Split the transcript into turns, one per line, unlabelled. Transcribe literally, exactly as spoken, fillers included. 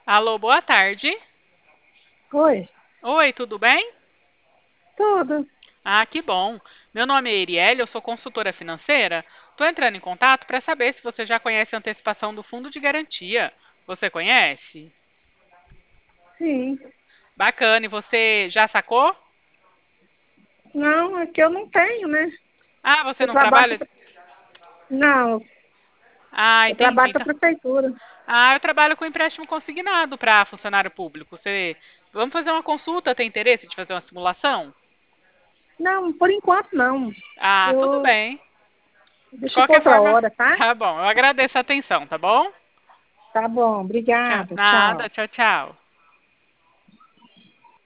Alô, boa tarde.
Oi,
Oi, tudo bem?
tudo.
Ah, que bom. Meu nome é Erielle, eu sou consultora financeira. Estou entrando em contato para saber se você já conhece a antecipação do fundo de garantia. Você conhece?
Sim.
Bacana. E você já sacou?
Não, aqui eu não tenho, né?
Ah, você
Eu
não
trabalho
trabalha?
pra... Não,
Ah,
eu
entendi.
trabalho para
Então-
a prefeitura.
Ah, eu trabalho com empréstimo consignado para funcionário público. Você... Vamos fazer uma consulta, tem interesse de fazer uma simulação?
Não, por enquanto não.
Ah, tudo
Eu
bem. De
deixo para
qualquer
outra
forma,
hora, tá?
tá bom. Eu agradeço a atenção, tá bom?
Tá bom,
Tchau.
obrigada.
Nada,
Tchau.
tchau, tchau.